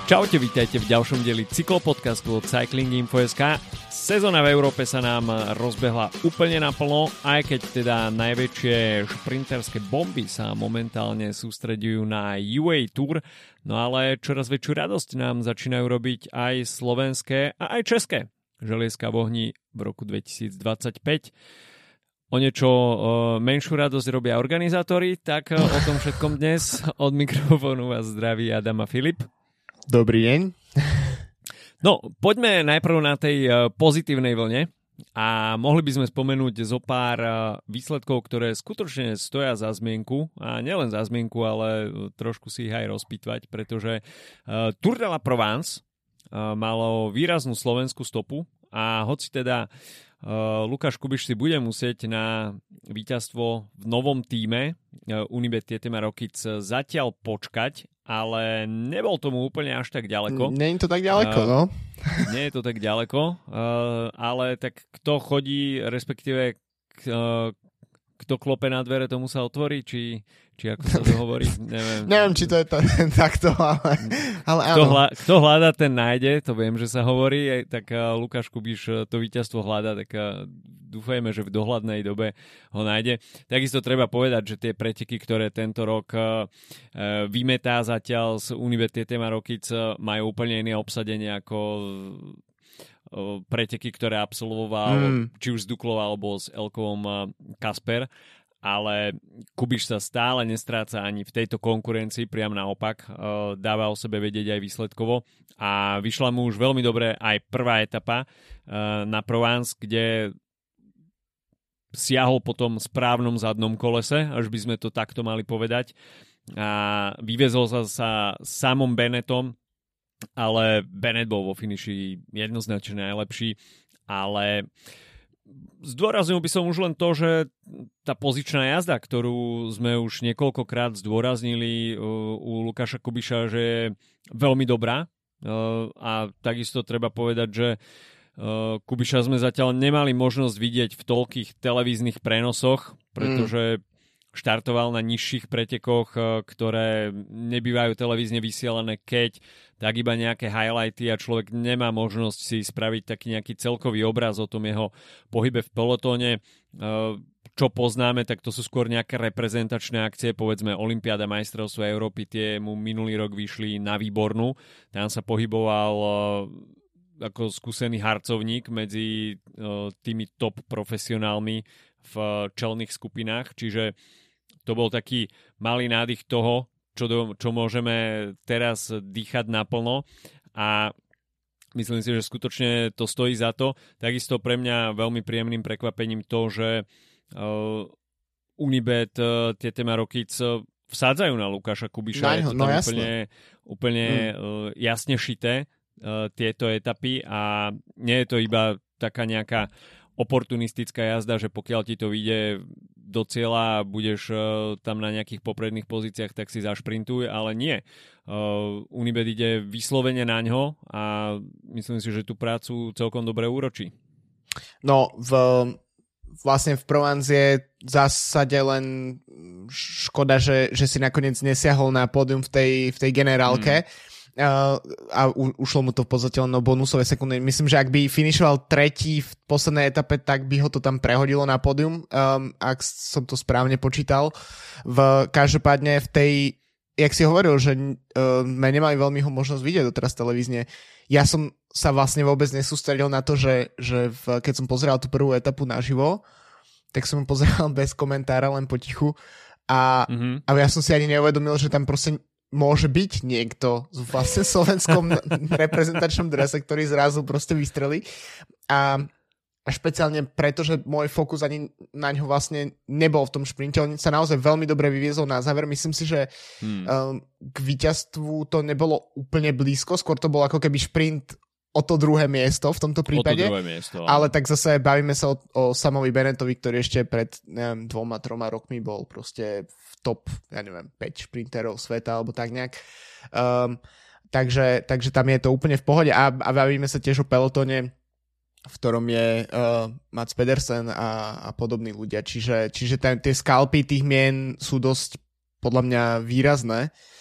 Čaute, vítajte v ďalšom dieli cyklopodcastu od Cycling Info.sk. Sezóna v Európe sa nám rozbehla úplne naplno, aj keď teda najväčšie šprinterské bomby sa momentálne sústreďujú na UAE Tour, no ale čoraz väčšiu radosť nám začínajú robiť aj slovenské a aj české želieska v ohni v roku 2025. O niečo menšiu radosť robia organizátori, tak o tom všetkom dnes. Od mikrofónu vás zdraví Adam a Filip. Dobrý deň. No, poďme najprv na tej pozitívnej vlne a mohli by sme spomenúť zo pár výsledkov, ktoré skutočne stoja za zmienku a nielen za zmienku, ale trošku si ich aj rozpýtvať, pretože Tour de la Provence malo výraznú slovenskú stopu a hoci teda Lukáš Kubiš si bude musieť na víťazstvo v novom tíme Unibet Tietema Rokic zatiaľ počkať, ale nebol tomu úplne až tak ďaleko. Nie je to tak ďaleko, no. Nie je to tak ďaleko, ale tak kto chodí, respektíve kto klope na dvere, tomu sa otvorí, či ako sa to hovorí, Neviem, či to je takto, ale áno. Kto hľadá, ten nájde, to viem, že sa hovorí, tak Lukáš Kubiš to víťazstvo hľadá, tak dúfajme, že v dohľadnej dobe ho nájde. Takisto treba povedať, že tie preteky, ktoré tento rok vymetá zatiaľ z Unibet Tietema Rokic, majú úplne iné obsadenie ako preteky, ktoré absolvoval či už s Duklou alebo s Elkovom Kasper, ale Kubiš sa stále nestráca ani v tejto konkurencii, priam naopak, dáva o sebe vedieť aj výsledkovo a vyšla mu už veľmi dobre aj prvá etapa na Provence, kde siahol po tom správnom zadnom kolese, až by sme to takto mali povedať, a vyvezol sa samom Bennettom, ale Bennett bol vo finiši jednoznačne najlepší, ale zdôraznil by som už len to, že tá pozičná jazda, ktorú sme už niekoľkokrát zdôraznili u Lukáša Kubiša, že je veľmi dobrá, a takisto treba povedať, že Kubiša sme zatiaľ nemali možnosť vidieť v toľkých televíznych prenosoch, pretože štartoval na nižších pretekoch, ktoré nebývajú televízne vysielané, keď tak iba nejaké highlighty a človek nemá možnosť si spraviť taký nejaký celkový obraz o tom jeho pohybe v pelotóne. Čo poznáme, tak to sú skôr nejaké reprezentačné akcie, povedzme Olympiáda, majstrovstvo Európy, tie mu minulý rok vyšli na Výbornú. Tam sa pohyboval ako skúsený harcovník medzi tými top profesionálmi v čelných skupinách, čiže to bol taký malý nádych toho, čo môžeme teraz dýchať naplno a myslím si, že skutočne to stojí za to. Takisto pre mňa veľmi príjemným prekvapením to, že Unibet Tietema Rokic vsádzajú na Lukáša Kubiša. Je to tam úplne jasne šité tieto etapy a nie je to iba taká nejaká oportunistická jazda, že pokiaľ ti to vyjde do cieľa a budeš tam na nejakých popredných pozíciách, tak si zašprintuj, ale nie. Unibet ide vyslovene na ňo a myslím si, že tú prácu celkom dobre úročí. No, vlastne v Provence je v zásade len škoda, že si nakoniec nesiahol na pódium v tej generálke. A ušlo mu to v podstate len o bonusové sekundy. Myslím, že ak by finišoval tretí v poslednej etape, tak by ho to tam prehodilo na pódium, ak som to správne počítal. Každopádne v tej, jak si hovoril, že sme nemali veľmi ho možnosť vidieť doteraz televízne. Ja som sa vlastne vôbec nesústredil na to, že keď som pozeral tú prvú etapu naživo, tak som ju pozeral bez komentára, len potichu. A ja som si ani neuvedomil, že tam proste môže byť niekto v vlastne slovenskom reprezentačnom drese, ktorý zrazu proste vystrelí. A špeciálne preto, že môj fokus ani na ňo vlastne nebol v tom šprinte. On sa naozaj veľmi dobre vyviezol na záver. Myslím si, že k víťazstvu to nebolo úplne blízko. Skôr to bol ako keby šprint o to druhé miesto v tomto prípade. Ale tak zase bavíme sa o Samovi Bennettovi, ktorý ešte pred 2-3 rokmi bol proste v top, 5 šprinterov sveta, alebo tak nejak. Takže tam je to úplne v pohode a bavíme sa tiež o pelotóne, v ktorom je Mats Pedersen a podobní ľudia. Čiže tie skalpy tých mien sú dosť podľa mňa výrazné.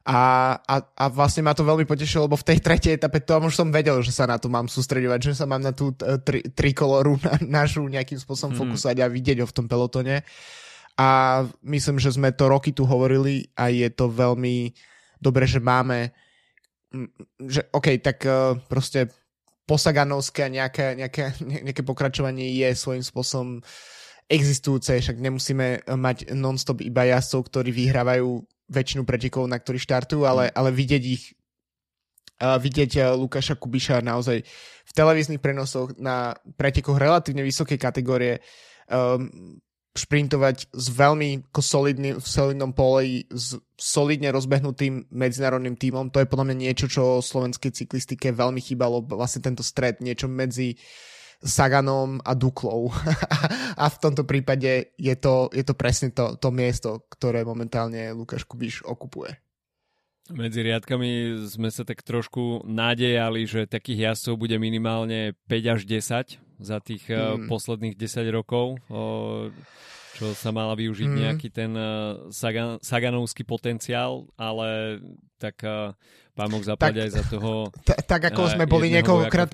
A vlastne ma to veľmi potešilo, lebo v tej tretej etape to už som vedel, že sa na to mám sústreďovať, že sa mám na tú trikoloru našu nejakým spôsobom fokusovať a vidieť ho v tom pelotone. A myslím, že sme to roky tu hovorili a je to veľmi dobre, že máme, že OK, tak proste posaganovské nejaké pokračovanie je svojím spôsobom existujúce, však nemusíme mať non-stop iba jazdcov, ktorí vyhrávajú väčšinu pretekov, na ktorých štartujú, ale vidieť ich, vidieť Lukáša Kubiša naozaj v televíznych prenosoch na pretekoch relatívne vysokej kategórie, šprintovať s veľmi solidnom poli, s solidne rozbehnutým medzinárodným tímom. To je podľa mňa niečo, čo slovenskej cyklistike veľmi chýbalo, vlastne tento stred, niečo medzi Saganom a Duklou. A v tomto prípade je to presne to miesto, ktoré momentálne Lukáš Kubiš okupuje. Medzi riadkami sme sa tak trošku nádejali, že takých jazdcov bude minimálne 5 až 10 za tých posledných 10 rokov, čo sa mala využiť nejaký ten saganovský potenciál, ale tak pán Boh zaplať aj za toho. Tak ako sme boli niekoľkokrát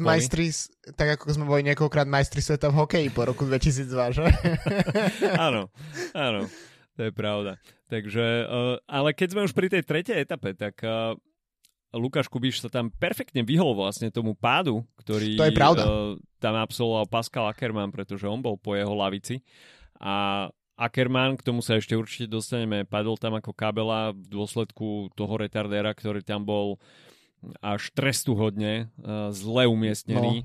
majstri sveta v hokeji po roku 2002, že? Áno, to je pravda. Takže, ale keď sme už pri tej tretej etape, tak Lukáš Kubiš sa tam perfektne vyhol vlastne tomu pádu, ktorý tam absolvoval Pascal Ackermann, pretože on bol po jeho lavici. A Ackermann, k tomu sa ešte určite dostaneme, padol tam ako kabela v dôsledku toho retardéra, ktorý tam bol až trestuhodne zle umiestnený.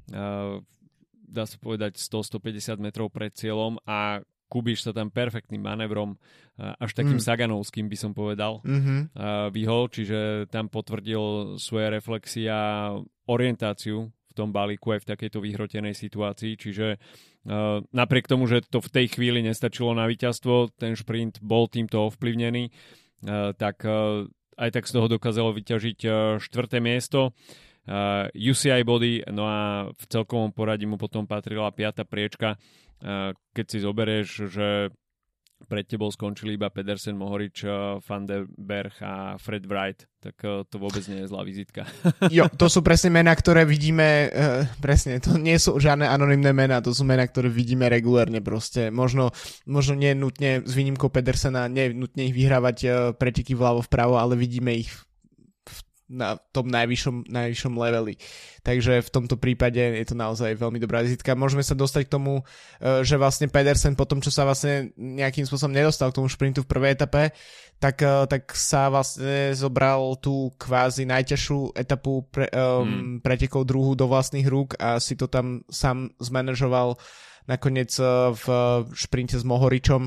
Dá sa povedať 100-150 metrov pred cieľom a Kubiš sa tam perfektným manévrom, až takým saganovským by som povedal, vyhol, čiže tam potvrdil svoje reflexie a orientáciu v tom balíku aj v takejto vyhrotenej situácii, čiže napriek tomu, že to v tej chvíli nestačilo na víťazstvo, ten šprint bol týmto ovplyvnený, tak aj tak z toho dokázalo vyťažiť 4. miesto. UCI body, no a v celkovom poradí mu potom patrila 5. priečka. Keď si zoberieš, že pred tebou skončili iba Pedersen, Mohorič, Van der Berg a Fred Wright, tak to vôbec nie je zlá vizitka. Jo, to sú presne mená, ktoré vidíme, presne, to nie sú žiadne anonymné mená, to sú mená, ktoré vidíme regulérne proste. Možno nie nutne s výnimkou Pedersena, nie nutne ich vyhrávať preteky vľavo vpravo, ale vidíme ich na tom najvyššom leveli. Takže v tomto prípade je to naozaj veľmi dobrá vizitka. Môžeme sa dostať k tomu, že vlastne Pedersen po tom, čo sa vlastne nejakým spôsobom nedostal k tomu šprintu v prvej etape, tak sa vlastne zobral tú kvázi najťažšiu etapu pretekov druhú do vlastných rúk a si to tam sám zmanažoval nakoniec v šprinte s Mohoričom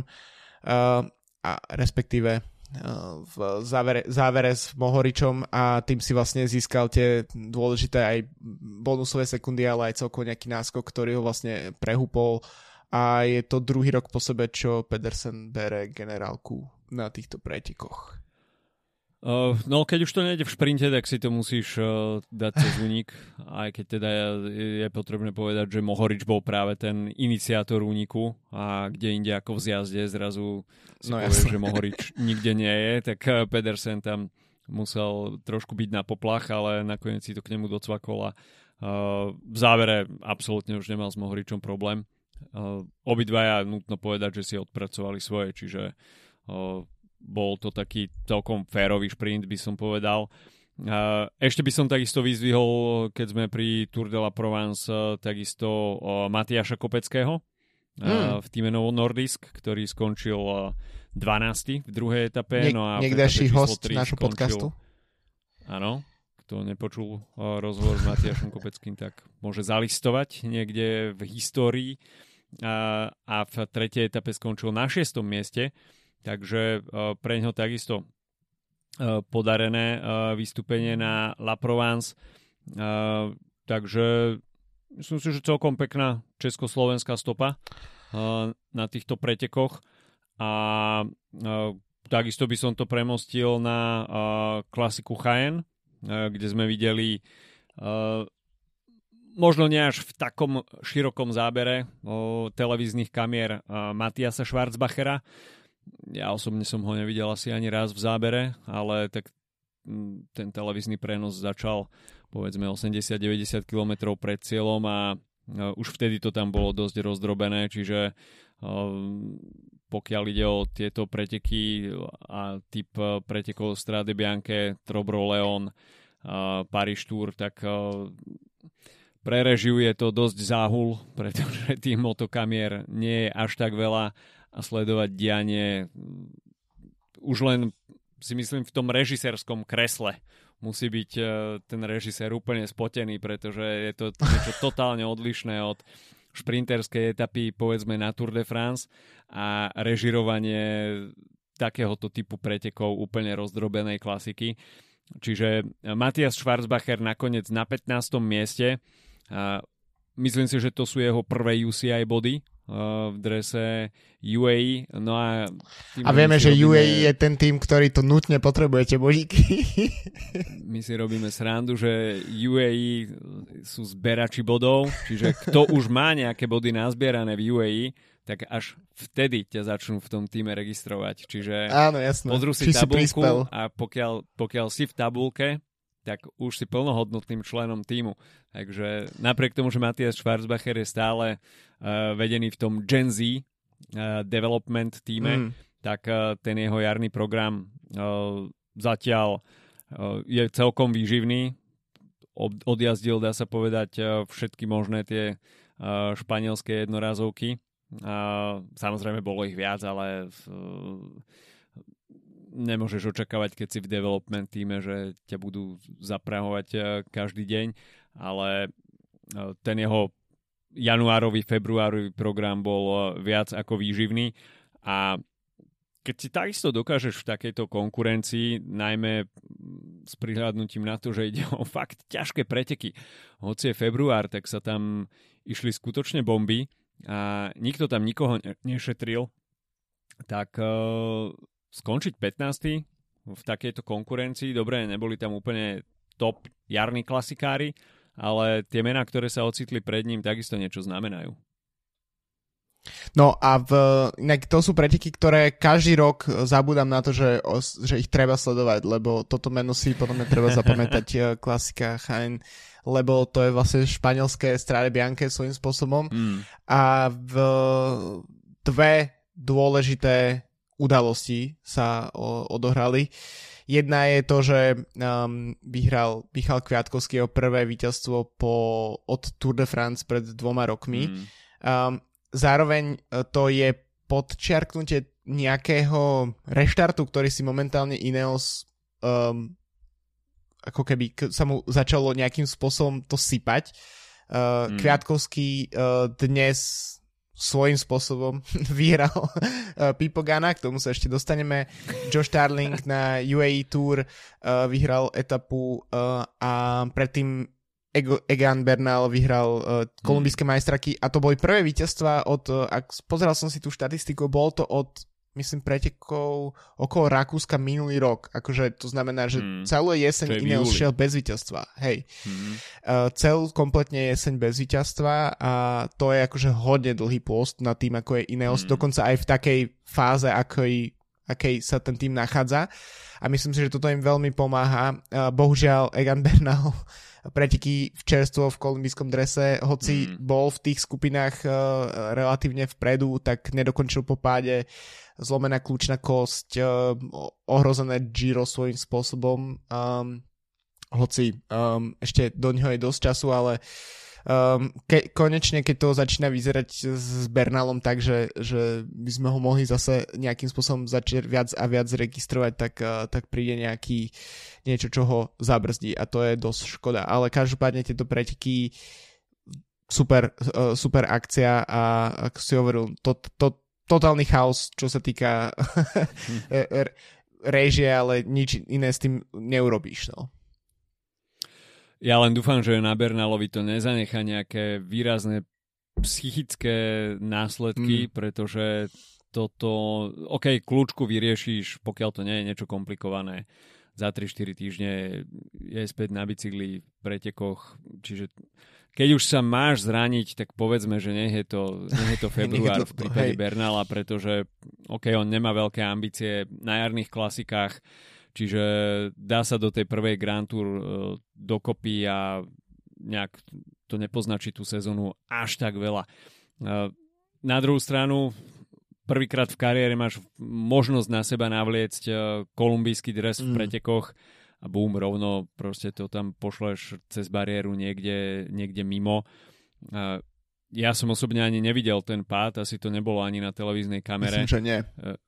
a respektíve v závere s Mohoričom a tým si vlastne získal tie dôležité aj bonusové sekundy, ale aj celkovo nejaký náskok, ktorý ho vlastne prehúpol a je to druhý rok po sebe, čo Pedersen bere generálku na týchto pretekoch. No keď už to nejde v šprinte, tak si to musíš dať cez únik, aj keď teda je potrebné povedať, že Mohorič bol práve ten iniciátor úniku a kde inde ako v zjazde zrazu si povieš, že Mohorič nikde nie je, tak Pedersen tam musel trošku byť na poplach, ale nakoniec si to k nemu docvakol a v závere absolútne už nemal s Mohoričom problém. Obidvaja nutno povedať, že si odpracovali svoje, čiže bol to taký celkom férový šprint, by som povedal. Ešte by som takisto vyzdvihol, keď sme pri Tour de la Provence, takisto Matiáša Kopeckého v týme Novo Nordisk, ktorý skončil 12. v druhej etape. Niekdejší host nášho podcastu. Áno, kto nepočul rozhovor s Matiášom Kopeckým, tak môže zalistovať niekde v histórii. A v tretej etape skončil na 6. mieste. Takže pre ňo takisto podarené vystúpenie na La Provence. Takže myslím si, že celkom pekná československá stopa na týchto pretekoch. A takisto by som to premostil na klasiku Jaén, kde sme videli možno nie až v takom širokom zábere televíznych kamier Matiasa Schwarzbachera. Ja osobne som ho nevidel asi ani raz v zábere, ale tak ten televízny prenos začal povedzme 80-90 km pred cieľom a už vtedy to tam bolo dosť rozdrobené, čiže pokiaľ ide o tieto preteky a typ pretekov Strade Bianche, Trobro Leon, Paríž Tour, tak pre režiu je to dosť záhul, pretože tých motokamier nie je až tak veľa a sledovať dianie už len si myslím v tom režisérskom kresle musí byť ten režisér úplne spotený, pretože je to niečo totálne odlišné od šprinterskej etapy povedzme na Tour de France a režirovanie takéhoto typu pretekov úplne rozdrobenej klasiky. Čiže Matthias Schwarzbacher nakoniec na 15. mieste. Myslím si, že to sú jeho prvé UCI body v drese UAE. No a vieme, že UAE je ten tým, ktorý to nutne potrebuje, tie bodíky. My si robíme srandu, že UAE sú zberači bodov, čiže kto už má nejaké body nazbierané v UAE, tak až vtedy ťa začnú v tom týme registrovať. Čiže áno, jasné. Pozrú si tabuľku a pokiaľ si v tabulke, tak už si plnohodnotným členom týmu. Takže napriek tomu, že Matthias Schwarzbacher je stále vedený v tom Gen Z development týme, tak ten jeho jarný program zatiaľ je celkom výživný. Odjazdil, dá sa povedať, všetky možné tie španielské jednorazovky. Samozrejme bolo ich viac, ale nemôžeš očakávať, keď si v development týme, že ťa budú zaprahovať každý deň, ale ten jeho januárový, februárový program bol viac ako výživný a keď si takisto dokážeš v takejto konkurencii, najmä s prihľadnutím na to, že ide o fakt ťažké preteky, hoci je február, tak sa tam išli skutočne bomby a nikto tam nikoho nešetril, tak skončiť 15. v takejto konkurencii, dobre, neboli tam úplne top jarní klasikári, ale tie mená, ktoré sa ocitli pred ním, takisto niečo znamenajú. No a inak to sú preteky, ktoré každý rok zabúdam na to, že ich treba sledovať, lebo toto meno si potom treba zapamätať, klasika Jaén, lebo to je vlastne španielské Strade Bianche svojím spôsobom. A dve dôležité udalosti sa odohrali. Jedna je to, že vyhral Michal Kviatkovský jeho prvé víťazstvo od Tour de France pred 2 rokmi. Zároveň to je podčiarknutie nejakého reštartu, ktorý si momentálne Ineos ako keby sa mu začalo nejakým spôsobom to sypať. Kviatkovský dnes svojím spôsobom vyhral Pipogana, k tomu sa ešte dostaneme. Josh Starling na UAE Tour vyhral etapu a predtým Egan Bernal vyhral kolumbijské majstraky a to boli prvé víťazstvá pozeral som si tú štatistiku, bolo to od myslím pretekov okolo Rakúska minulý rok, akože to znamená, že celú jeseň Ineos šiel bez víťazstva, hej. Celú kompletne jeseň bez víťazstva a to je akože hodne dlhý pôst na tým, ako je Ineos, dokonca aj v takej fáze, akej sa ten tým nachádza a myslím si, že toto im veľmi pomáha. Bohužiaľ Egan Bernal preteky v čerstvo v kolumbijskom drese, hoci bol v tých skupinách relatívne vpredu, tak nedokončil po páde, zlomená kľúčna kosť, ohrozené Giro svojím spôsobom, hoci ešte do ňoho je dosť času, ale konečne, keď to začína vyzerať s Bernalom tak, že by sme ho mohli zase nejakým spôsobom začať viac a viac registrovať, tak príde niečo, čo ho zabrzdí a to je dosť škoda. Ale každopádne tieto preteky super akcia a ako si hovoril, totálny chaos, čo sa týka réžie, ale nič iné s tým neurobíš, no. Ja len dúfam, že na Bernalovi to nezanechá nejaké výrazné psychické následky, pretože toto, kľúčku vyriešiš, pokiaľ to nie je niečo komplikované. Za 3-4 týždne je späť na bicykli v pretekoch, čiže keď už sa máš zraniť, tak povedzme, že nie je to február v prípade Bernala, pretože on nemá veľké ambície na jarných klasikách, čiže dá sa do tej prvej Grand Tour dokopy a nejak to nepoznačí tú sezónu až tak veľa. Na druhú stranu, prvýkrát v kariére máš možnosť na seba navliecť kolumbijský dres v pretekoch a bum, rovno proste to tam pošleš cez bariéru niekde mimo. Ja som osobne ani nevidel ten pád, asi to nebolo ani na televíznej kamere. Myslím, že nie.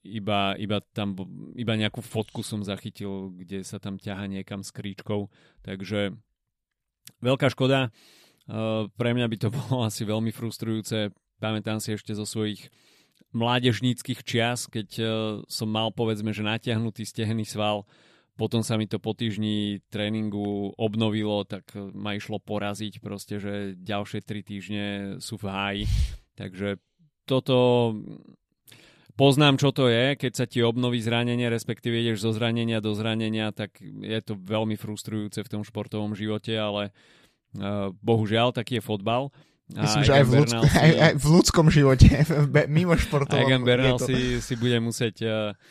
Iba nejakú fotku som zachytil, kde sa tam ťaha niekam s kríčkou. Takže veľká škoda. Pre mňa by to bolo asi veľmi frustrujúce. Pamätám si ešte zo svojich mládežníckych čias, keď som mal, povedzme, že natiahnutý stehenný sval. Potom sa mi to po týždni tréningu obnovilo, tak ma išlo poraziť proste, že ďalšie 3 týždne sú v háji. Takže toto poznám, čo to je, keď sa ti obnoví zranenie, respektíve ideš zo zranenia do zranenia, tak je to veľmi frustrujúce v tom športovom živote, ale bohužiaľ, taký je fotbal. Myslím, že aj v ľudskom živote, mimo športovom. Egan Bernal si bude musieť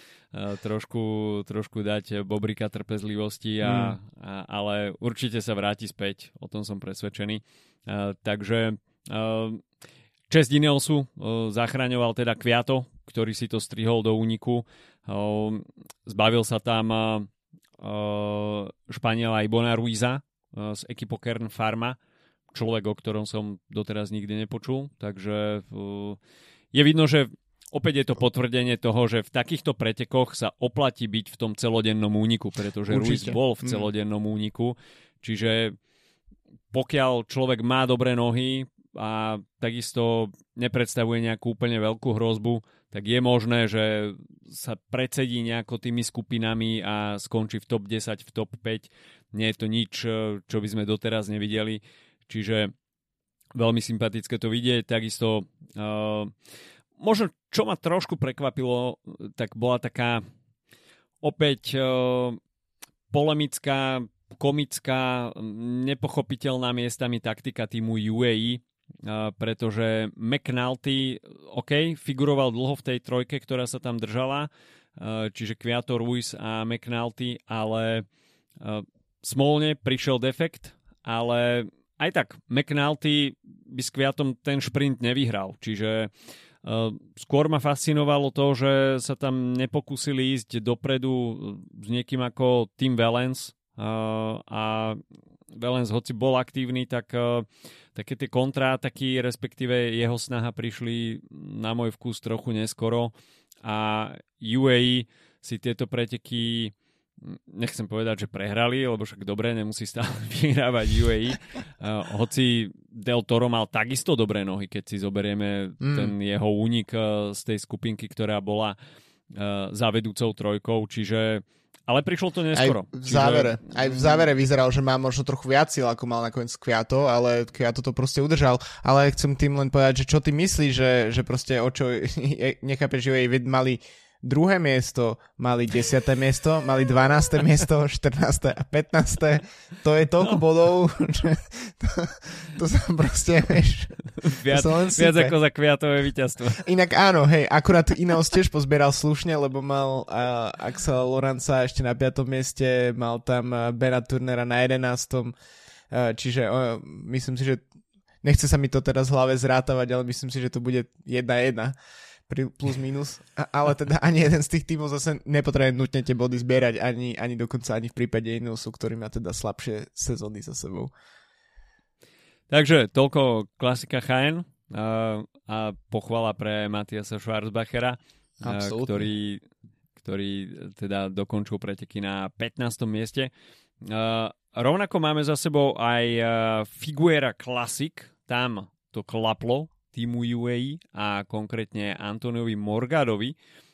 trošku dať bobrika trpezlivosti, ale určite sa vráti späť, o tom som presvedčený. Takže česť Ineosu zachraňoval teda Kviato, ktorý si to strihol do úniku. Zbavil sa tam Španiela Ibona Ruiza z ekipo Kern Pharma, človek, o ktorom som doteraz nikdy nepočul. Takže je vidno, že opäť je to potvrdenie toho, že v takýchto pretekoch sa oplatí byť v tom celodennom úniku, pretože Ruiz bol v celodennom úniku. Čiže pokiaľ človek má dobré nohy a takisto nepredstavuje nejakú úplne veľkú hrozbu, tak je možné, že sa predsedí nejako tými skupinami a skončí v top 10, v top 5. Nie je to nič, čo by sme doteraz nevideli. Čiže veľmi sympatické to vidieť. Takisto možno, čo ma trošku prekvapilo, tak bola taká opäť polemická, komická, nepochopiteľná miestami taktika týmu UAE, pretože McNulty, figuroval dlho v tej trojke, ktorá sa tam držala, čiže Kviato, Ruiz a McNulty, ale smolne prišiel defekt, ale aj tak McNulty by s Kviatom ten šprint nevyhral, čiže skôr ma fascinovalo to, že sa tam nepokúsili ísť dopredu s niekým ako Tim Wellens a Wellens, hoci bol aktívny, tak také tie kontrátaky, respektíve jeho snaha prišli na môj vkus trochu neskoro a UAE si tieto preteky, nechcem povedať, že prehrali, lebo však dobre, nemusí stále vyhrávať UAE. Hoci Del Toro mal takisto dobré nohy, keď si zoberieme ten jeho únik z tej skupinky, ktorá bola za vedúcou trojkou, čiže ale prišlo to neskoro. Aj v závere vyzeral, že má možno trochu viac síl, ako mal nakoniec Kviato, ale Kviato to proste udržal. Ale chcem tým len povedať, že čo ty myslíš, že proste o čo nechápeš, že jej mali 2. miesto, mali 10. miesto, mali 12. miesto, 14. a 15. To je toľko bodov, že to sa proste, vieš, viac ako za Kviatové víťazstvo. Inak áno, hej, akurát Ineos tiež pozbieral slušne, lebo mal Axel Lorenza ešte na 5. mieste, mal tam Bena Turnera na 11. Čiže myslím si, že nechce sa mi to teraz v hlave zrátavať, ale myslím si, že to bude 1-1. Plus minus, ale teda ani jeden z tých tímov zase nepotrebuje nutne tie body zbierať, ani dokonca ani v prípade Ineosu, ktorý má teda slabšie sezóny za sebou. Takže toľko klasika HN a pochvala pre Matiasa Schwarzbachera, ktorý teda dokončil preteky na 15. mieste. Rovnako máme za sebou aj Figueira Classic, tam to klaplo týmu UAE a konkrétne Antoniovi Morgadovi.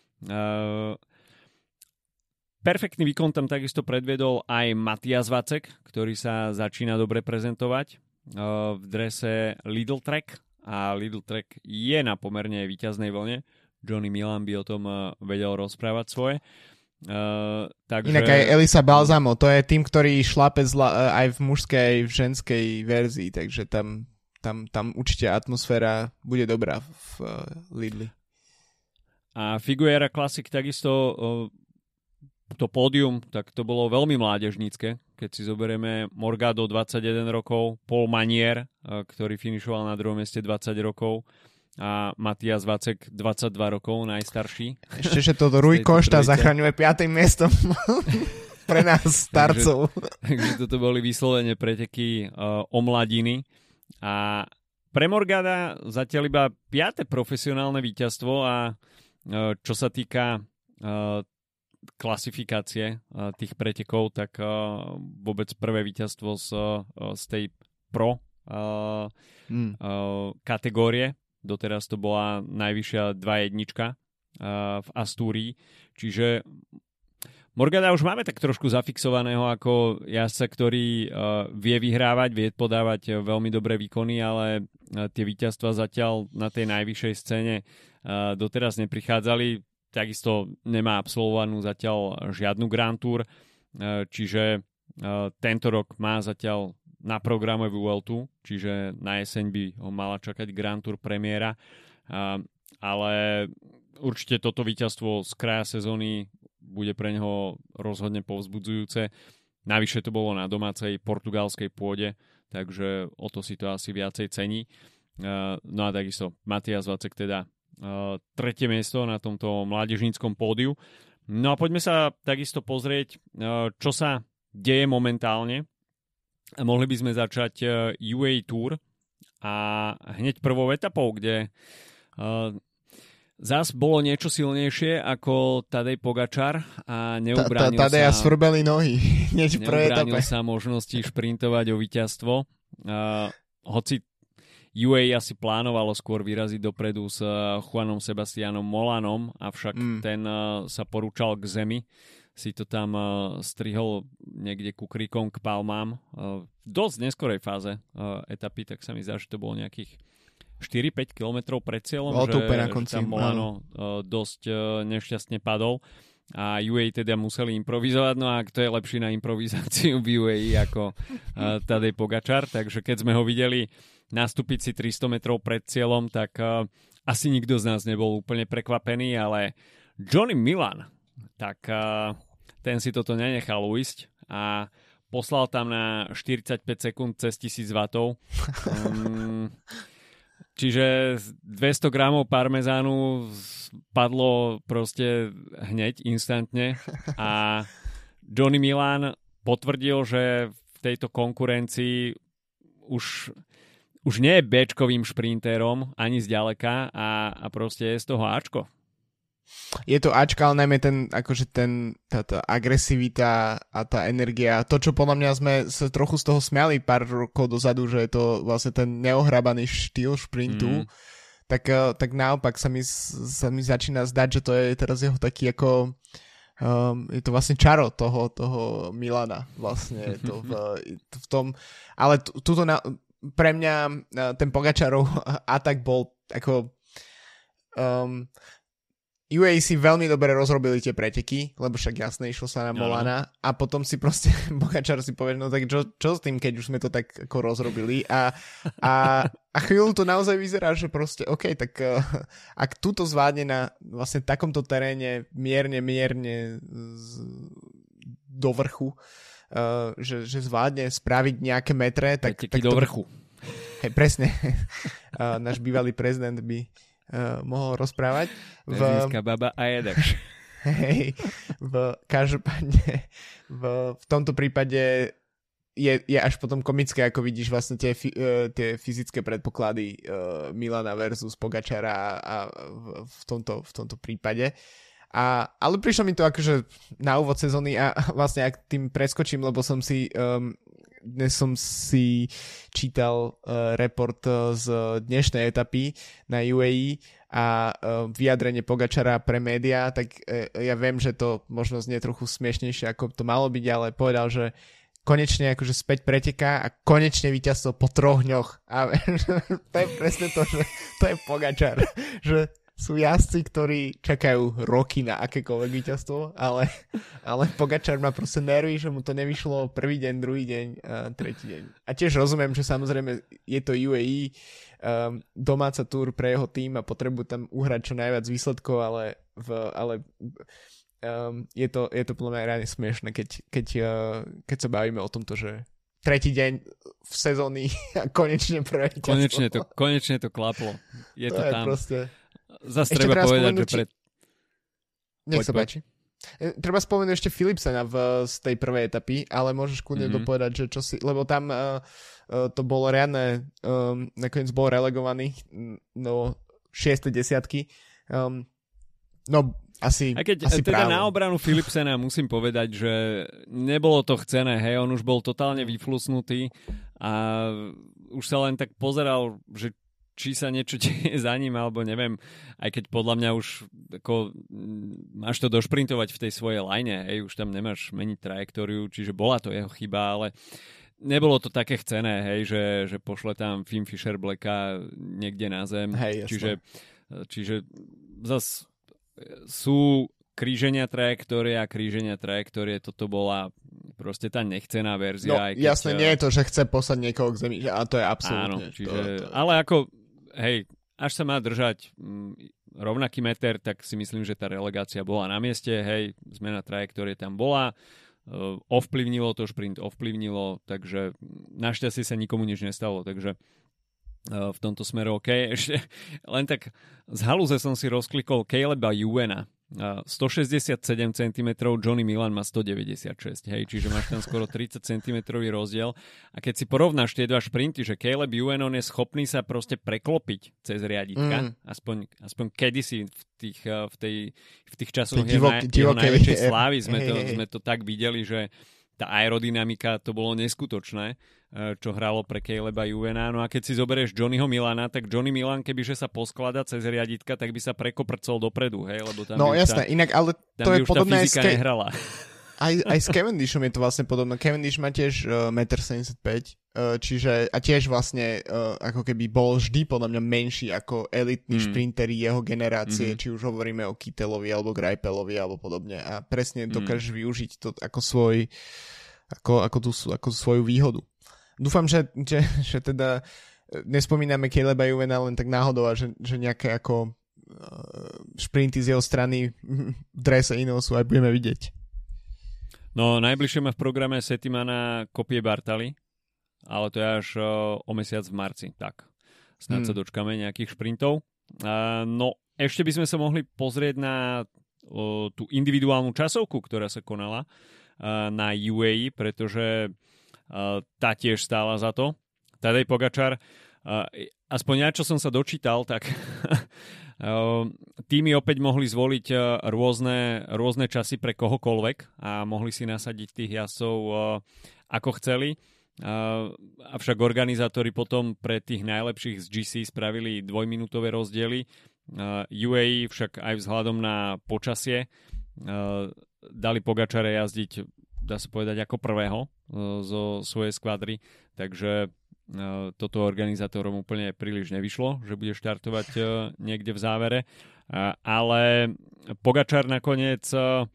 Perfektný výkon tam takisto predvedol aj Matthias Vacek, ktorý sa začína dobre prezentovať v drese Lidl Trek a Lidl Trek je na pomerne víťaznej vlne. Johnny Milan by o tom vedel rozprávať svoje. Takže... Inak aj Elisa Balsamo, to je tým, ktorý šlape aj v mužskej, aj v ženskej verzii, takže tam určite atmosféra bude dobrá v Lidli. A Figueira Classic takisto to pódium, tak to bolo veľmi mládežnícke. Keď si zoberieme Morgado 21 rokov, Paul Manier, ktorý finišoval na druhom mieste 20 rokov a Matias Vacek 22 rokov, najstarší. Ešte, že to Rui Costa zachraňuje 5. miestom pre nás starcov. Takže toto boli vyslovene preteky o mladiny a pre Morgada zatiaľ iba 5. profesionálne víťazstvo a čo sa týka klasifikácie tých pretekov, tak vôbec prvé víťazstvo z tej pro kategórie. Doteraz to bola najvyššia 2-1 v Astúrii. Čiže Morgada už máme tak trošku zafixovaného ako jazdca, ktorý vie vyhrávať, vie podávať veľmi dobré výkony, ale tie víťazstva zatiaľ na tej najvyššej scéne doteraz neprichádzali. Takisto nemá absolvovanú zatiaľ žiadnu Grand Tour, čiže tento rok má zatiaľ na programe Vueltu, čiže na jeseň by ho mala čakať Grand Tour premiéra, ale určite toto víťazstvo z kraja sezóny bude pre neho rozhodne povzbudzujúce. Navyše to bolo na domácej portugalskej pôde, takže o to si to asi viacej cení. No a takisto Matias Vacek teda tretie miesto na tomto mládežníckom pódiu. No a poďme sa takisto pozrieť, čo sa deje momentálne. Mohli by sme začať UAE Tour a hneď prvou etapou, kde zás bolo niečo silnejšie ako Tadej Pogačar a neubránil Tadeja svrbeli nohy. Neubránil sa možnosti šprintovať o víťazstvo. Hoci UAE asi plánovalo skôr vyraziť dopredu s Juanom Sebastianom Molanom, avšak ten sa porúčal k zemi. Si to tam strihol niekde ku kríkom, k palmám. V dosť neskorej fáze etapy, tak sa mi zdá, že to bolo nejakých 4-5 kilometrov pred cieľom, že tam Molano dosť nešťastne padol a UAE teda museli improvizovať. No a kto je lepší na improvizáciu v UAE ako Tadej Pogačar, takže keď sme ho videli nastúpiť si 300 metrov pred cieľom, tak asi nikto z nás nebol úplne prekvapený, ale Johnny Milan, tak ten si toto nenechal uísť a poslal tam na 45 sekúnd cez 1000 W. Čiže 200 gramov parmezánu padlo proste hneď, instantne a Johnny Milan potvrdil, že v tejto konkurencii už nie je béčkovým šprintérom ani zďaleka a proste je z toho Ačko. Je to Ačka, ale najmä tá agresivita a tá energia, to, čo podľa mňa sme sa trochu z toho smiali pár rokov dozadu, že je to vlastne ten neohrabaný štýl šprintu, tak naopak sa mi začína zdať, že to je teraz jeho taký ako je to vlastne čaro toho Milana vlastne to v tom, ale tuto pre mňa ten Pogačarov atak bol ako UAE si veľmi dobre rozrobili tie preteky, lebo však jasne išlo sa na Molana a potom si proste Pogačar si povedal, no tak čo s tým, keď už sme to tak ako rozrobili a chvíľu to naozaj vyzerá, že proste OK, tak ak túto zvládne na vlastne takomto teréne mierne do vrchu, že zvládne spraviť nejaké metre, tak do vrchu. Hej, presne. Náš bývalý prezident by mohol rozprávať. Prezidenská baba a jedeš. Hej, každopádne v tomto prípade je až potom komické, ako vidíš vlastne tie fyzické predpoklady Milana versus Pogačara a v tomto prípade. Ale prišlo mi to akože na úvod sezóny a vlastne ak tým preskočím, lebo dnes som si čítal report z dnešnej etapy na UAE a vyjadrenie Pogačara pre médiá, tak ja viem, že to možno znie trochu smiešnejšie, ako to malo byť, ale povedal, že konečne akože späť preteká a konečne víťazstvo po 3 dňoch. A to je presne to, že to je Pogačar, že sú jazdci, ktorí čakajú roky na akékoľvek víťazstvo, ale Pogačar má proste nervy, že mu to nevyšlo prvý deň, druhý deň, tretí deň. A tiež rozumiem, že samozrejme je to UAE, domáca túr pre jeho tým a potrebujú tam uhrať čo najviac výsledkov, ale je to podľa mňa reálne smiešne, keď sa bavíme o tomto, že tretí deň v sezóny a konečne prvé víťazstvo. Konečne to klaplo. Je to tam. Proste... Zas treba povedať, že pred... Nech sa páči. Treba spomenúť ešte Philipsena z tej prvej etapy, ale môžeš kľudne dopovedať, že čo si... Lebo tam to bolo riadne... nakoniec bol relegovaný do 6. desiatky. Asi teda na obranu Philipsena musím povedať, že nebolo to chcené, hej, on už bol totálne vyflusnutý a už sa len tak pozeral, že či sa niečo deje za ním, alebo neviem, aj keď podľa mňa už ako, máš to došprintovať v tej svojej line, hej, už tam nemáš meniť trajektóriu, čiže bola to jeho chyba, ale nebolo to také chcené, hej, že pošle tam Finn Fisher Blacka niekde na zem, hej, čiže zas sú kríženia trajektórie, toto bola proste tá nechcená verzia. No jasné, nie je to, že chce poslať niekoho k zemi, a to je absolútne. Áno, čiže, ale ako, hej, až sa má držať rovnaký meter, tak si myslím, že tá relegácia bola na mieste, hej, zmena trajektórie tam bola, ovplyvnilo to šprint, takže našťastie sa nikomu nič nestalo, takže v tomto smere OK. Ešte len tak z halúze som si rozklikol Caleba Ewena. 167 cm, Johnny Milan má 196, hej, čiže máš tam skoro 30 cm rozdiel. A keď si porovnáš tie dva šprinty, že Caleb Ewan, on je schopný sa proste preklopiť cez riaditka, aspoň kedysi v tých časoch jeho najväčšej slávy sme to tak videli, že tá aerodynamika, to bolo neskutočné, čo hralo pre Caleba Ewena. No a keď si zoberieš Johnnyho Milana, tak Johnny Milan, kebyže sa posklada cez riaditka, tak by sa prekoprcol dopredu, hej? Lebo tam jasné, inak, ale to je podobné aj nehrala. Aj s Cavendishom je to vlastne podobné. Cavendish má tiež 1,75 m, čiže a tiež vlastne ako keby bol vždy podľa mňa menší ako elitní šprinteri jeho generácie, či už hovoríme o Kittelovi alebo Greipelovi alebo podobne, a presne dokážeš využiť to ako ako svoju výhodu. Dúfam, že teda nespomíname Caleba Ewena len tak náhodou, a že nejaké ako šprinty z jeho strany v drese Ineosu aj budeme vidieť. No, najbližšie má v programe Settimana Kopie Bartali, ale to je až o mesiac v marci. Tak, snáď sa dočkame nejakých šprintov. No, ešte by sme sa mohli pozrieť na tú individuálnu časovku, ktorá sa konala na UAE, pretože tá tiež stála za to. Tadej Pogačar, aspoň ja, čo som sa dočítal, tak týmy opäť mohli zvoliť rôzne časy pre kohokoľvek a mohli si nasadiť tých jazdcov ako chceli. Avšak organizátori potom pre tých najlepších z GC spravili dvojminútové rozdiely. UAE však aj vzhľadom na počasie dali Pogačare jazdiť, dá sa povedať, ako prvého zo svojej skvadry, takže toto organizátorom úplne príliš nevyšlo, že bude štartovať niekde v závere, ale Pogačar nakoniec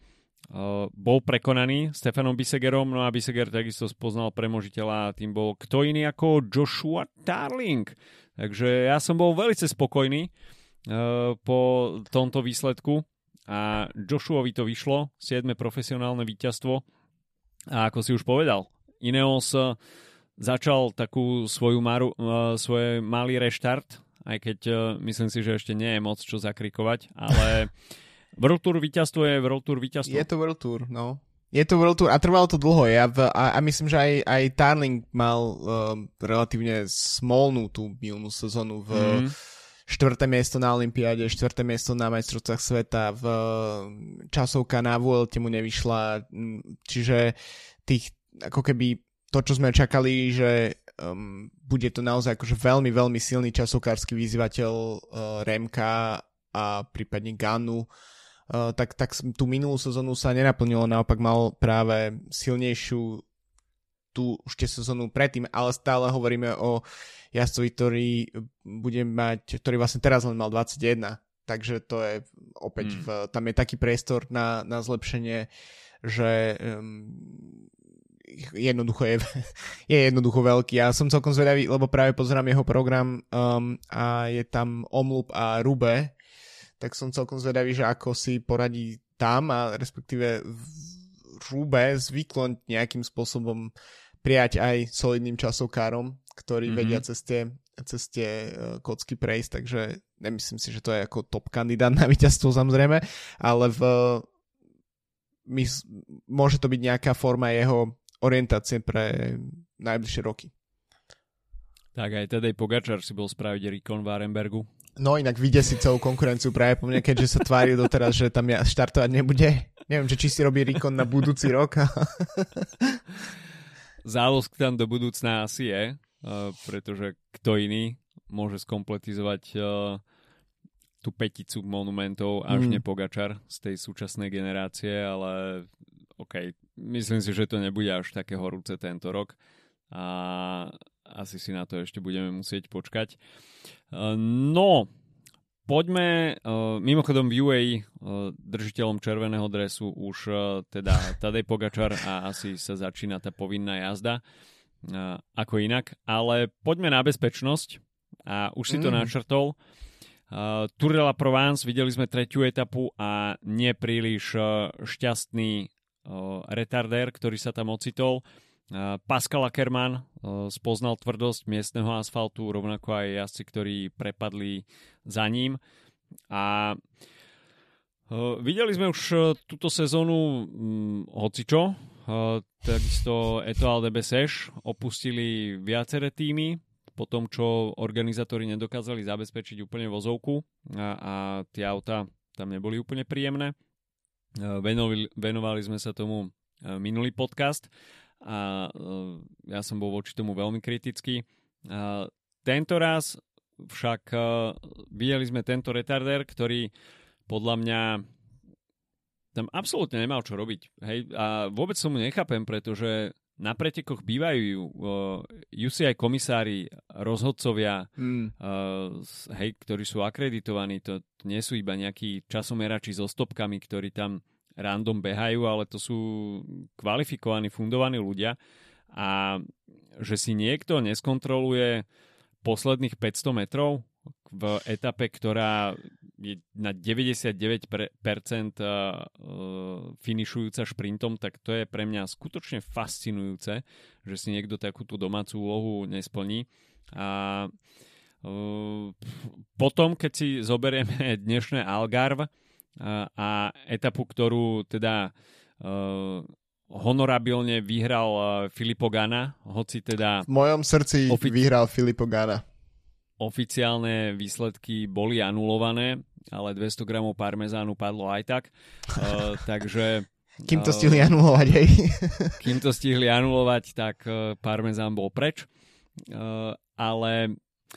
bol prekonaný Stefanom Bissegerom, no a Bisseger takisto spoznal premožiteľa, a tým bol kto iný ako Joshua Tarling. Takže ja som bol veľmi spokojný po tomto výsledku a Joshuovi to vyšlo, 7. profesionálne víťazstvo, a ako si už povedal, Ineos začal takú svoj malý reštart, aj keď myslím si, že ešte nie je moc čo zakrikovať, ale World Tour víťazstvo je World Tour víťazstvo. Je to World Tour, no. Je to World Tour a trvalo to dlho. A myslím, že aj Tarling mal relatívne smolnú tú milnú sezónu v 4. miesto na Olympiáde, 4. miesto na majstrovstvách sveta, v časovka na Vuelte mu nevyšla, čiže tých ako keby to, čo sme čakali, že bude to naozaj akože veľmi, veľmi silný časovkársky vyzývateľ Remka a prípadne Gannu, tak tú minulú sezónu sa nenaplnilo, naopak mal práve silnejšiu tú už sezónu predtým, ale stále hovoríme o jazdcovi, ktorý vlastne teraz len mal 21, takže to je opäť, tam je taký priestor na zlepšenie, že jednoducho je jednoducho veľký. Ja som celkom zvedavý, lebo práve pozerám jeho program a je tam Omloop a Roubaix, tak som celkom zvedavý, že ako si poradí tam a respektíve v Rube zvyklo nejakým spôsobom prijať aj solidným časovkárom, ktorí vedia cez tie kocky prejsť, takže nemyslím si, že to je ako top kandidát na víťazstvo samozrejme, ale môže to byť nejaká forma jeho orientácie pre najbližšie roky. Tak aj Tadej Pogačar si bol spraviť recon v Arenbergu. No inak vidia si celú konkurenciu práve po mne, keďže sa tvári doteraz, že tam štartovať nebude. Neviem, či si robí recon na budúci rok. Záložk tam do budúcna asi je, pretože kto iný môže skompletizovať tú peticu monumentov až ne Pogačar z tej súčasnej generácie, ale OK, myslím si, že to nebude až také horúce tento rok a asi si na to ešte budeme musieť počkať. No, poďme, mimochodom v UAE držiteľom červeného dresu už teda Tadej Pogačar a asi sa začína tá povinná jazda, ako inak, ale poďme na bezpečnosť a už si to načrtol. Tour de la Provence, videli sme tretiu etapu a nie príliš šťastný retardér, ktorý sa tam ocitol. Pascal Ackermann spoznal tvrdosť miestneho asfaltu, rovnako aj jazdci, ktorí prepadli za ním. A videli sme už túto sezónu hocičo. Takisto Etoile de Bessèges opustili viaceré týmy po tom, čo organizátori nedokázali zabezpečiť úplne vozovku a tie autá tam neboli úplne príjemné. Venovali sme sa tomu minulý podcast a ja som bol voči tomu veľmi kritický. Tento raz však videli sme tento retardér, ktorý podľa mňa tam absolútne nemal čo robiť. Hej? A vôbec som mu nechápem, pretože na pretekoch bývajú UCI komisári, rozhodcovia, hej, ktorí sú akreditovaní. To nie sú iba nejakí časomerači so stopkami, ktorí tam random behajú, ale to sú kvalifikovaní, fundovaní ľudia. A že si niekto neskontroluje posledných 500 metrov v etape, ktorá je na 99% finišujúca šprintom, tak to je pre mňa skutočne fascinujúce, že si niekto takúto domácu úlohu nesplní. A potom, keď si zoberieme dnešné Algarve a etapu, ktorú teda honorabilne vyhral Filippo Ganna, hoci teda... V mojom srdci vyhral Filippo Ganna. Oficiálne výsledky boli anulované, ale 200 gramov parmezánu padlo aj tak. Takže... Kým to stihli anulovať, hej? Kým to stihli anulovať, tak parmezán bol preč. Ale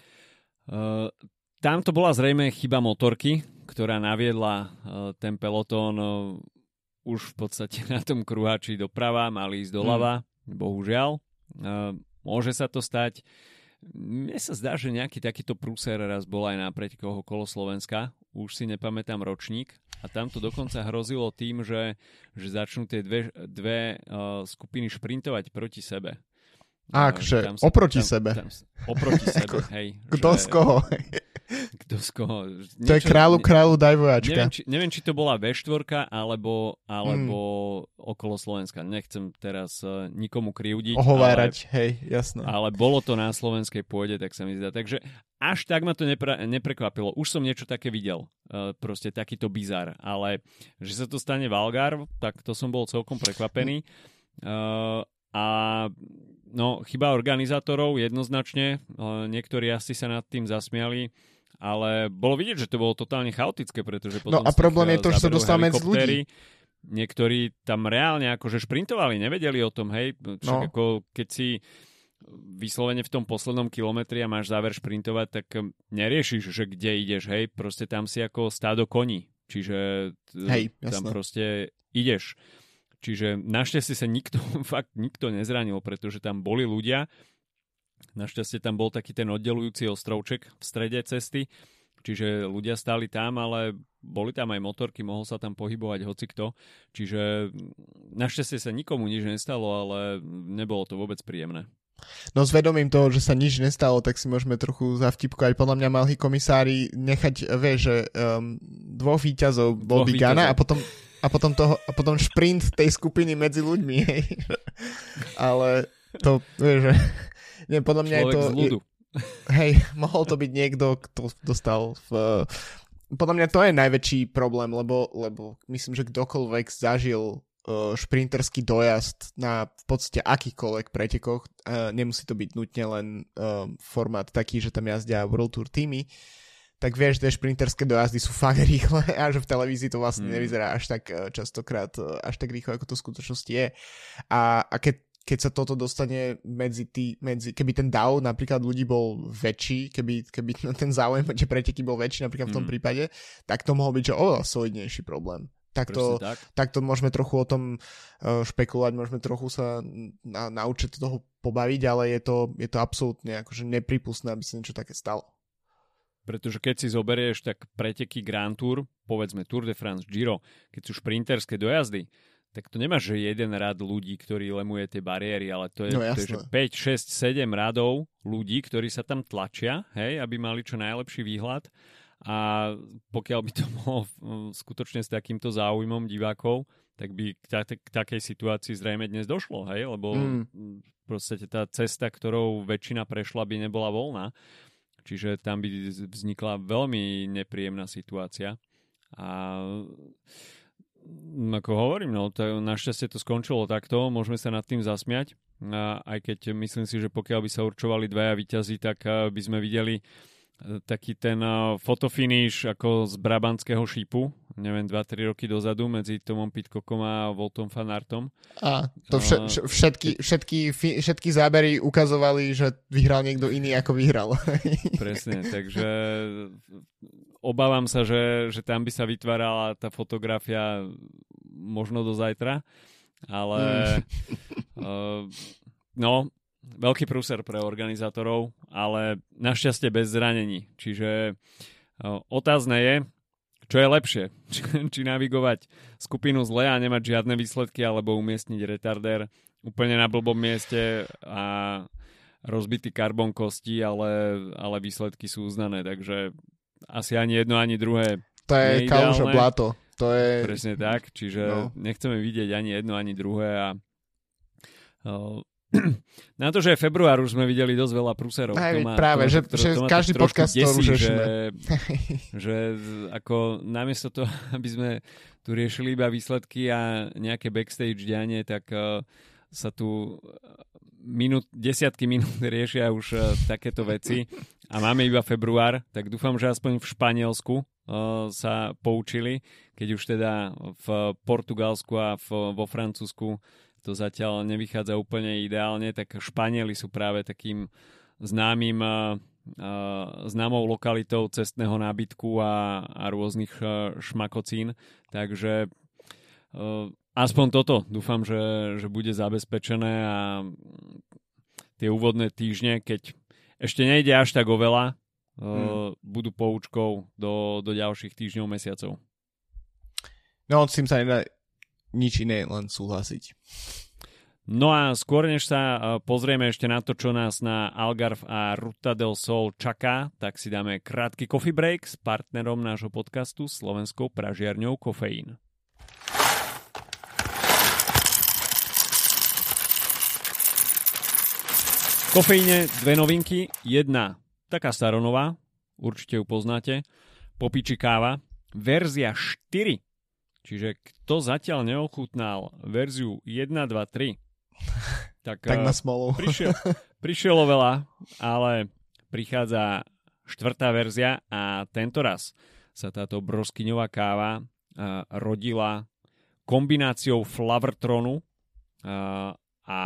tam to bola zrejme chyba motorky, ktorá naviedla ten pelotón už v podstate na tom kruhači doprava, mali ísť doľava. Bohužiaľ. Môže sa to stať. Mne sa zdá, že nejaký takýto prúser raz bol aj na pretekoch okolo Slovenska. Už si nepamätám ročník. A tam to dokonca hrozilo tým, že začnú tie dve skupiny šprintovať proti sebe. Akže, oproti sebe. Oproti sebe, hej. Kto z koho? Kto z koho? To je kráľu daj vojačka. Neviem, či to bola V4 alebo okolo Slovenska. Nechcem teraz nikomu krivdiť. Ohovárať, hej, jasno. Ale bolo to na slovenskej pôde, tak sa mi zdá. Takže až tak ma to neprekvapilo. Už som niečo také videl. Proste takýto bizar. Ale že sa to stane v Algarve, tak to som bol celkom prekvapený. A no, chyba organizátorov jednoznačne. Niektorí asi sa nad tým zasmiali. Ale bolo vidieť, že to bolo totálne chaotické, pretože potom... No a problém je to, že sa dostal medzi ľudí. Niektorí tam reálne akože šprintovali, nevedeli o tom, hej. Však ako keď si vyslovene v tom poslednom kilometri a máš záver šprintovať, tak neriešiš, že kde ideš, hej. Proste tam si ako stádo koní. Čiže tam proste ideš. Čiže našťastie sa nikto nezranil, pretože tam boli ľudia. Našťastie tam bol taký ten oddelujúci ostrovček v strede cesty, čiže ľudia stáli tam, ale boli tam aj motorky, mohol sa tam pohybovať hocikto. Čiže našťastie sa nikomu nič nestalo, ale nebolo to vôbec príjemné. No s vedomím toho, že sa nič nestalo, tak si môžeme trochu zavtipkovať. Podľa mňa mali komisári nechať, vieš, že dvoch víťazov bol by Ganna a potom a potom šprint tej skupiny medzi ľuďmi, hej. Ale to, vieš, že... Nie, podľa mňa človek je to... z ľudu. Hej, mohol to byť niekto, kto dostal v... Podľa mňa to je najväčší problém, lebo myslím, že kdokoľvek zažil šprinterský dojazd na v podstate akýchkoľvek pretekoch, nemusí to byť nutne len formát taký, že tam jazdia World Tour týmy, tak vieš, že šprinterské dojazdy sú fakt rýchle a že v televízii to vlastne nevyzerá až tak častokrát, až tak rýchlo, ako to v skutočnosti je. A keď sa toto dostane medzi keby ten DAO napríklad ľudí bol väčší, keby ten záujem tie preteky bol väčší napríklad v tom prípade, tak to mohol byť, že oveľa solidnejší problém. Takto môžeme trochu o tom špekulovať, môžeme trochu sa naučiť toho pobaviť, ale je to absolútne akože nepripustné, aby sa niečo také stalo. Pretože keď si zoberieš, tak preteky Grand Tour, povedzme Tour de France, Giro, keď sú šprinterské dojazdy, tak to nemáš, že jeden rad ľudí, ktorý lemuje tie bariéry, ale to je, to je že 5, 6, 7 radov ľudí, ktorí sa tam tlačia, hej, aby mali čo najlepší výhľad. A pokiaľ by to bolo skutočne s takýmto záujmom divákov, tak by k takej situácii zrejme dnes došlo, hej, lebo v podstate tá cesta, ktorou väčšina prešla, by nebola voľná. Čiže tam by vznikla veľmi nepríjemná situácia. A ako hovorím, no, našťastie to skončilo takto, môžeme sa nad tým zasmiať. Aj keď myslím si, že pokiaľ by sa určovali dvaja víťazi, tak by sme videli taký ten fotofinish ako z brabantského šípu, neviem, 2-3 roky dozadu medzi Tomom Pidcockom a Voltom van Aertom. A to všetky zábery ukazovali, že vyhral niekto iný ako vyhral. Presne, takže obávam sa, že tam by sa vytvárala tá fotografia možno do zajtra, ale no, veľký prúser pre organizátorov, ale našťastie bez zranení. Čiže otázne je, čo je lepšie. Či navigovať skupinu zle a nemať žiadne výsledky, alebo umiestniť retardér úplne na blbom mieste a rozbitý karbon kosti, ale výsledky sú uznané. Takže asi ani jedno, ani druhé. To je kaluž a blato. To je... Presne tak. Čiže nechceme vidieť ani jedno, ani druhé a na to, že je február, už sme videli dosť veľa prúserov. Práve, že každý podcast to už riešime. Že ako namiesto toho, aby sme tu riešili iba výsledky a nejaké backstage dianie, tak sa tu desiatky minút riešia už takéto veci a máme iba február, tak dúfam, že aspoň v Španielsku sa poučili, keď už teda v Portugalsku a vo Francúzsku to zatiaľ nevychádza úplne ideálne, tak Španieli sú práve takým známou lokalitou cestného nábytku a rôznych šmakocín. Takže aspoň toto dúfam, že bude zabezpečené a tie úvodné týždne, keď ešte nejde až tak oveľa, budú poučkou do ďalších týždňov, mesiacov. No, s tým sa nedá nič iné, len súhlasiť. No a skôr, než sa pozrieme ešte na to, čo nás na Algarve a Ruta del Sol čaká, tak si dáme krátky coffee break s partnerom nášho podcastu, slovenskou pražiarňou Kofeín. V Kofeíne dve novinky. Jedna taká staronová, určite ju poznáte, Popiči káva, verzia 4. Čiže kto zatiaľ neochutnal verziu 1, 2, 3, tak má smolu. Prišiel veľa, ale prichádza 4. verzia a tento raz sa táto broskyňová káva rodila kombináciou Flavortronu a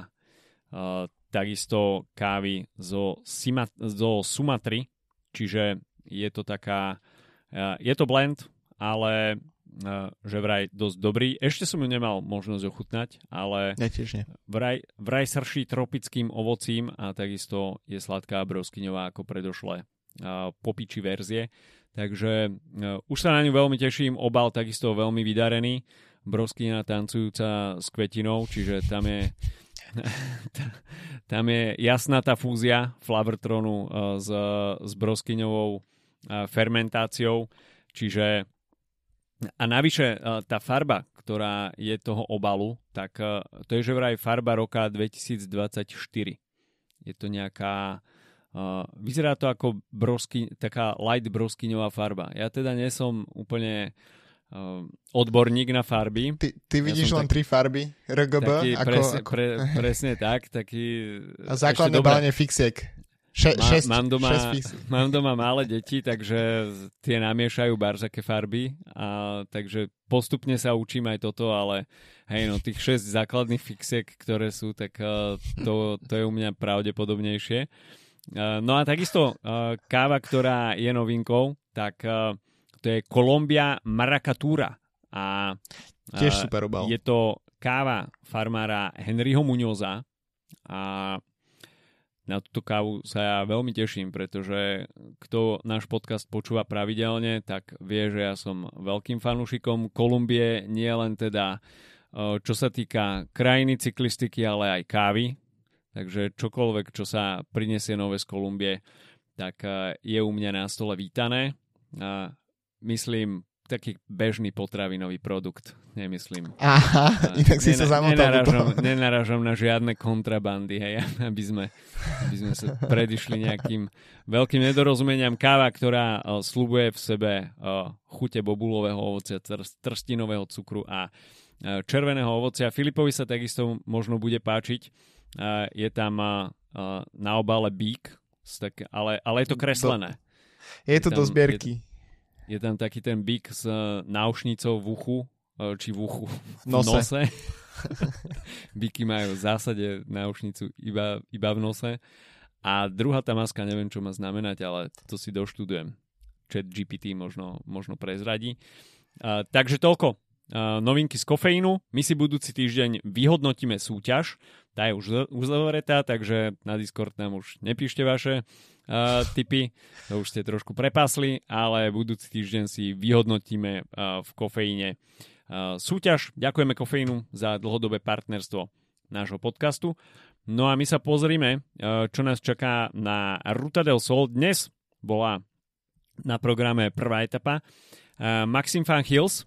takisto kávy zo Sumatry, čiže je to taká, je to blend, ale že vraj dosť dobrý. Ešte som ju nemal možnosť ochutnať, ale ja tiež nie. Vraj srší tropickým ovocím a takisto je sladká broskyňová ako predošlé popiči verzie. Takže už sa na ňu veľmi teším. Obal takisto veľmi vydarený. Broskyňa tancujúca s kvetinou, čiže tam je jasná tá fúzia Flavortronu s broskyňovou fermentáciou, čiže A navyše tá farba, ktorá je toho obalu, tak to je že vraj farba roka 2024. Je to nejaká... vyzerá to ako taká light broskyňová farba. Ja teda nie som úplne odborník na farby. Ty vidíš len 3 farby RGB? Presne tak. A základné balenie fixiek. Mám doma malé deti, takže tie namiešajú barzaké farby, takže postupne sa učím aj toto, ale hej, no tých 6 základných fixiek, ktoré sú, tak to je u mňa pravdepodobnejšie. No a takisto káva, ktorá je novinkou, tak to je Colombia Maracatura. A tiež super obal. Je to káva farmára Henryho Muñoza a na túto kávu sa ja veľmi teším, pretože kto náš podcast počúva pravidelne, tak vie, že ja som veľkým fanúšikom Kolumbie, nie len teda čo sa týka krajiny, cyklistiky, ale aj kávy. Takže čokoľvek, čo sa prinesie nové z Kolumbie, tak je u mňa na stole vítané. Myslím, taký bežný potravinový produkt, nemyslím. Aha, inak si sa zamotal. Nenarážam na žiadne kontrabandy, hej, aby sme sa predišli nejakým veľkým nedorozumeniam. Káva, ktorá sľubuje v sebe chute bobulového ovocia, trstinového cukru a červeného ovocia. Filipovi sa takisto možno bude páčiť. Je tam na obale bík, ale je to kreslené. Je to do zbierky. Je tam taký ten bík s náušnicou v uchu, či v uchu, v nose. Bíky majú v zásade náušnicu iba v nose. A druhá tá maska, neviem, čo má znamenať, ale to si doštudujem. Chat GPT možno prezradí. Takže toľko. Novinky z kofeínu. My si budúci týždeň vyhodnotíme súťaž. Tá je už uzavretá, takže na Discord nám už nepíšte vaše tipy. To už ste trošku prepasli, ale budúci týždeň si vyhodnotíme v kofeíne súťaž. Ďakujeme kofeínu za dlhodobé partnerstvo nášho podcastu. No a my sa pozrime, čo nás čaká na Ruta del Sol. Dnes bola na programe prvá etapa. Maxim van Gils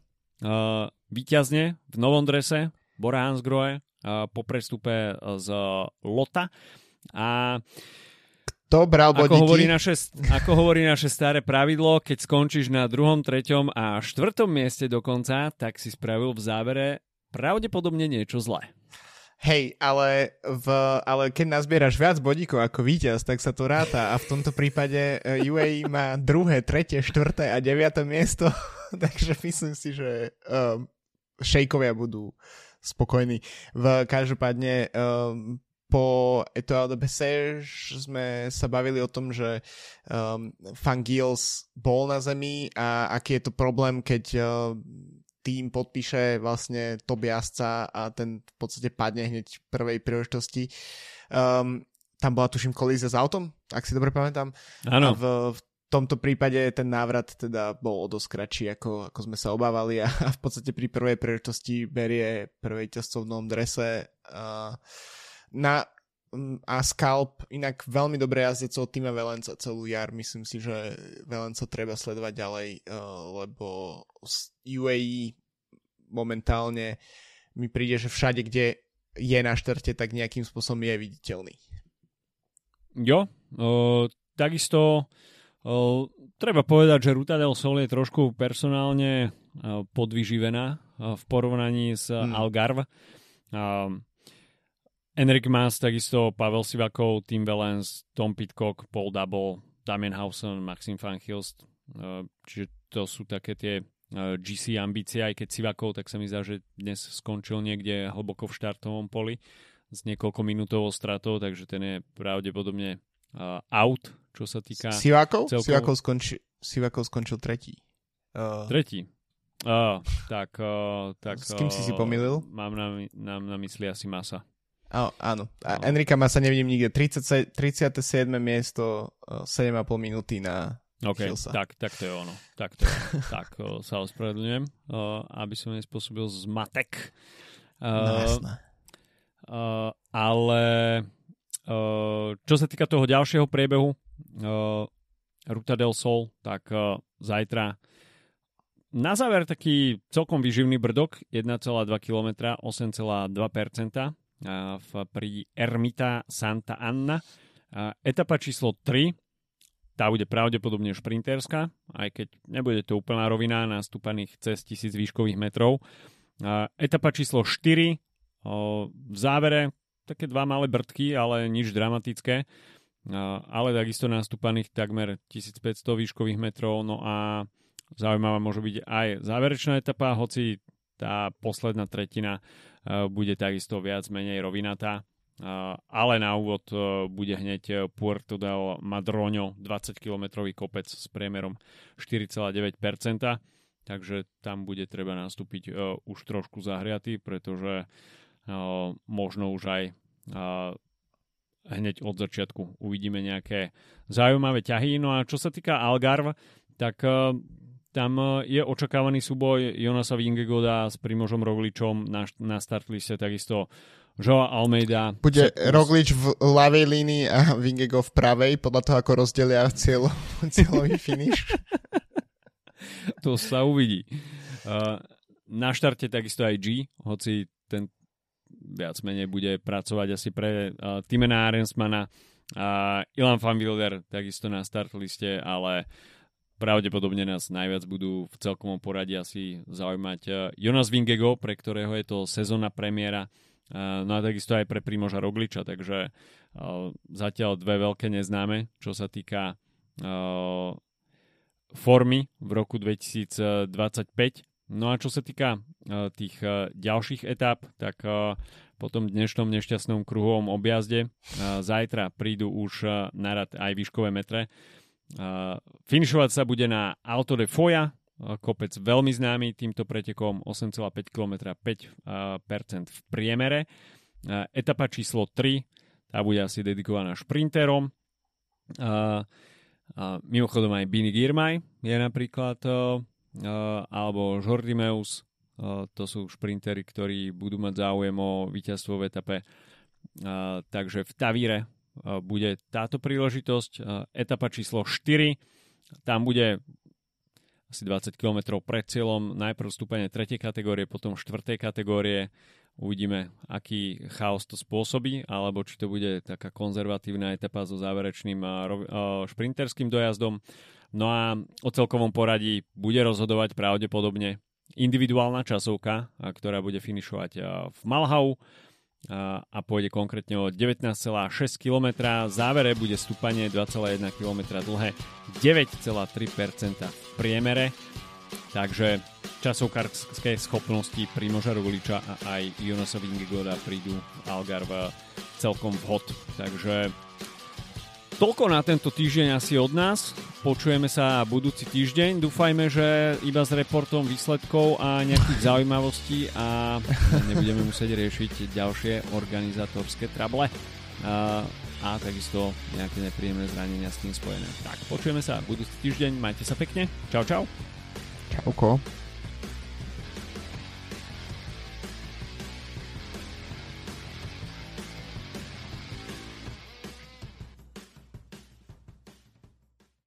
víťazne v novom drese Bora Hansgrohe po prestupe z Lota. A to bral bodíky. Ako hovorí naše staré pravidlo, keď skončíš na 2., 3. a 4. mieste dokonca, tak si spravil v závere pravdepodobne niečo zlé. Hej, ale keď nazbieraš viac bodíkov ako víťaz, tak sa to ráta a v tomto prípade UAE má 2., 3., 4. a 9. miesto, takže myslím si, že šejkovia budú spokojní. Každopádne po Etoile de Bessèges sme sa bavili o tom, že Van Gils bol na zemi a aký je to problém, keď tým podpíše vlastne top jazdca a ten v podstate padne hneď v prvej príležitosti. Tam bola, tuším, kolízia s autom, ak si dobre pamätám. Áno. A v tomto prípade ten návrat teda bol o dosť kratší, ako sme sa obávali a v podstate pri prvej príležitosti berie prvé víťazstvo v novom drese. A Scalp, inak veľmi dobré jazdec od týma Valenca celú jar. Myslím si, že Valenca treba sledovať ďalej, lebo UAE momentálne mi príde, že všade, kde je na štarte, tak nejakým spôsobom je viditeľný. Jo, takisto treba povedať, že Ruta del Sol je trošku personálne podvyživená v porovnaní s Algarve. Enric Mas, takisto Pavel Sivakov, Tim Wellens, Tom Pidcock, Paul Double, Damien Howson, Maxim van Gils. Čiže to sú také tie GC ambície, aj keď Sivakov, tak sa mi zdá, že dnes skončil niekde hlboko v štartovom poli s niekoľko minútovou stratou, takže ten je pravdepodobne out, čo sa týka Sivakov? Sivakov skončil tretí. Tretí? Tak, s kým si pomýlil? Mám na mysli asi Masa. Áno. A Enrika Masa nevidím nikde. 37. miesto, 7,5 minúty na Gilsa. Tak to je ono. Tak sa ospravedlňujem, aby som nespôsobil zmatek. Jasné. Ale čo sa týka toho ďalšieho priebehu Ruta del Sol, tak zajtra Na záver taký celkom výživný brdok, 1,2 km, 8,2% pri Ermita Santa Anna. Etapa číslo 3, tá bude pravdepodobne šprinterská, aj keď nebude to úplná rovina nastúpaných cez 1000 výškových metrov. Etapa číslo 4, v závere také dva malé brdky, ale nič dramatické, ale takisto nastúpaných takmer 1500 výškových metrov. No a zaujímavá môže byť aj záverečná etapa, hoci tá posledná tretina bude takisto viac menej rovinatá. Ale na úvod bude hneď Puerto del Madroño, 20-kilometrový kopec s priemerom 4,9%, takže tam bude treba nastúpiť už trošku zahriatý, pretože možno už aj hneď od začiatku uvidíme nejaké zaujímavé ťahy. No a čo sa týka Algarve, tak tam je očakávaný súboj Jonasa Vingegaarda s Primožom Rogličom na startliste, takisto Joao Almeida. Bude Roglič v ľavej línii a Vingegaard v pravej, podľa toho, ako rozdelia cieľový finish. To sa uvidí. Na štarte takisto aj G, hoci ten viac menej bude pracovať asi pre Timena Arensmana. Ilan van Wilder takisto na startliste, ale pravdepodobne nás najviac budú v celkovom poradí asi zaujímať Jonas Vingegaard, pre ktorého je to sezónna premiéra, no a takisto aj pre Primoža Rogliča, takže zatiaľ dve veľké neznáme, čo sa týka formy v roku 2025. No a čo sa týka tých ďalších etáp, tak po tom dnešnom nešťastnom kruhovom objazde zajtra prídu už na rad aj výškové metre. Finišovať sa bude na Alto de Foja, kopec veľmi známy týmto pretekom, 8,5 km, 5% v priemere. Etapa číslo 3, tá bude asi dedikovaná šprinterom. Mimochodom aj Bini Girmay je napríklad, alebo Jordi Meus, to sú šprintery, ktorí budú mať záujem o víťazstvo v etape. Takže v Tavíre bude táto príležitosť. Etapa číslo 4, tam bude asi 20 km pred cieľom, najprv stúpanie 3. kategórie, potom 4. kategórie. Uvidíme, aký chaos to spôsobí, alebo či to bude taká konzervatívna etapa so záverečným šprinterským dojazdom. No a o celkovom poradí bude rozhodovať pravdepodobne individuálna časovka, ktorá bude finišovať v Malhau a pôjde konkrétne o 19,6 km. V závere bude stúpanie 2,1 km dlhé, 9,3% v priemere. Takže časovkárske schopnosti Primoža Rogliča a aj Jonasa Vingegaarda prídu v Algarve celkom vhod. Takže toľko na tento týždeň asi od nás. Počujeme sa budúci týždeň. Dúfajme, že iba s reportom výsledkov a nejakých zaujímavostí a nebudeme musieť riešiť ďalšie organizátorské trable a takisto nejaké nepríjemné zranenia s tým spojené. Tak, počujeme sa budúci týždeň. Majte sa pekne. Čau, čau. Čauko.